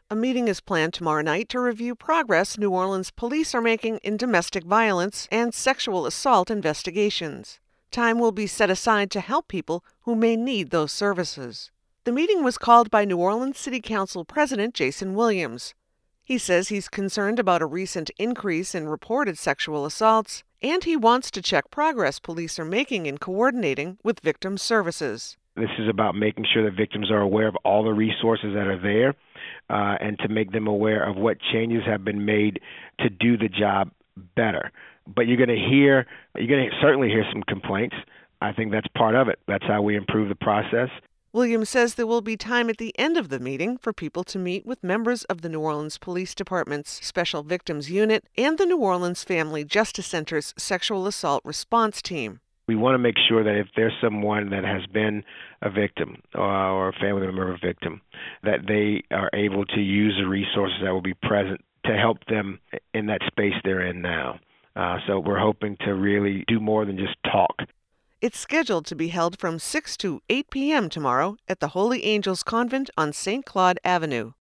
A meeting is planned tomorrow night to review progress New Orleans police are making in domestic violence and sexual assault investigations. Time will be set aside to help people who may need those services. The meeting was called by New Orleans City Council President Jason Williams. He says he's concerned about a recent increase in reported sexual assaults, and he wants to check progress police are making in coordinating with victim services. This is about making sure that victims are aware of all the resources that are there and to make them aware of what changes have been made to do the job better. But you're going to certainly hear some complaints. I think that's part of it. That's how we improve the process. Williams says there will be time at the end of the meeting for people to meet with members of the New Orleans Police Department's Special Victims Unit and the New Orleans Family Justice Center's Sexual Assault Response Team. We want to make sure that if there's someone that has been a victim or a family member of a victim, that they are able to use the resources that will be present to help them in that space they're in now. So we're hoping to really do more than just talk. It's scheduled to be held from 6 to 8 p.m. tomorrow at the Holy Angels Convent on St. Claude Avenue.